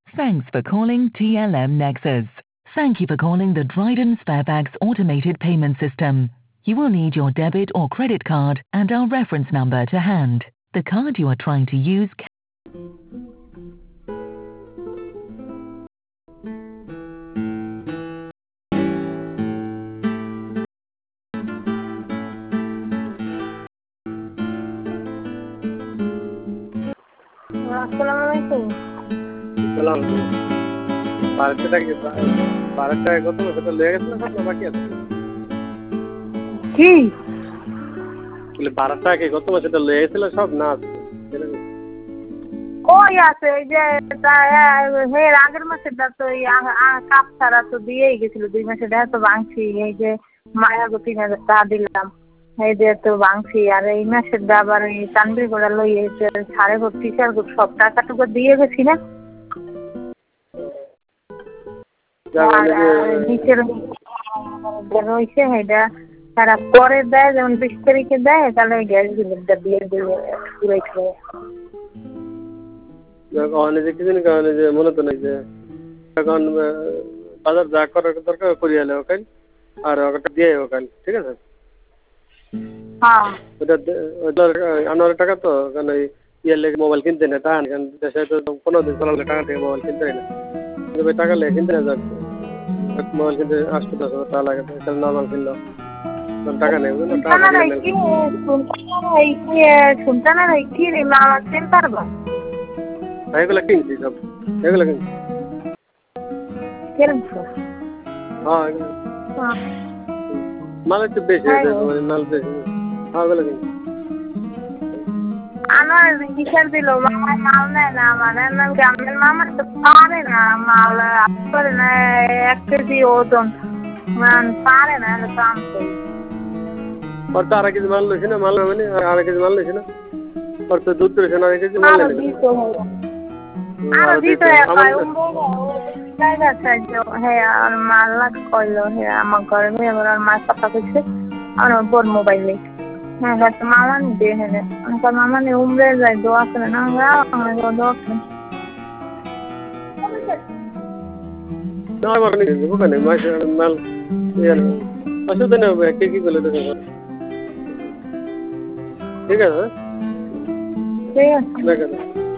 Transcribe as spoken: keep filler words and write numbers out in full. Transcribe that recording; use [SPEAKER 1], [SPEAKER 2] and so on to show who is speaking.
[SPEAKER 1] Thanks for calling T L M Nexus. Thank you for calling the Dryden Sparebags automated payment system. You will need your debit or credit card and our reference number to hand. The card you are trying to use can
[SPEAKER 2] আসসালামু আলাইকুম।
[SPEAKER 3] সালাম। বারোশো টাকা বারোশো টাকা কত সেটা লেগে গেছিল সব না বাকি আছে?
[SPEAKER 2] কি
[SPEAKER 3] বলে বারোশো টাকা কত সেটা লেগে গেছিল সব না আছে?
[SPEAKER 2] ওই আছে এই যে এর আগের মাসেরটা তো কাপ ছাড়া তো দিয়েই গেছিল, দুই মাসের দেখা তো ভাঙছি। এই যে মায়া তিন হাজার টাকা দিলাম, এই যে তো ভাঙছি। আর এই মাসের আবার এই তানবির করে লই সাড়ে ভর্তি চার সব টাকাটুকু দিয়ে গেছি না। নিচের রয়েছে সেটা তারা পরে দেয়, যেমন বিশ তারিখে দেয়, তাহলে গ্যাস বিলটা দিয়ে দেবে পুরাই খাওয়া।
[SPEAKER 3] যে মনে তো নাই যে এখন বাজার যা করার দরকার করিয়ে এলে ওখানে আর ওটা দিয়ে ওখানে, ঠিক আছে? আনোয়ারের টাকা তো কারণ ইয়ের লেগে মোবাইল কিনতে না, তা দেশে তো পনেরো দিন চলালে টাকা থেকে মোবাইল কিনতে হয় না, টাকা লেগে কিনতে না যাচ্ছে। মোবাইল কিনতে আসতে দশ হাজার টাকা লাগে, নর্মাল কিনলো টাকা নেই। এগুলো কিনছি সব, এগুলো কিনছি। হ্যাঁ মাল একটু বেশি মাল বেশি, হ্যাঁ এগুলো কিনছি।
[SPEAKER 2] আমার হিসাব দিল মামার মাল নেয় না, মানে গ্রামের মামা তো পারে না মাল করে না, এক কেজি ওজন পারে না কাম করি।
[SPEAKER 3] ওর তো আড়াই কেজি মাল লইছি না, মাল মানে আড়াই কেজি মাল লইছি না, ওর তো দুধ ধরেছে না, আড়াই কেজি মাল নেই।
[SPEAKER 2] মাল করলো হ্যাঁ আমার ঘরে আর মার কথা করছে আমার বোন মোবাইল নেই। হ্যাঁ মামা নিতে হ্যাঁ মামা নিয়ে উমরে যায়, দোয়া করে না দোয়া করে
[SPEAKER 3] মাল অসুবিধা নেই, কে কি করলে ঠিক আছে।
[SPEAKER 2] ঠিক আছে।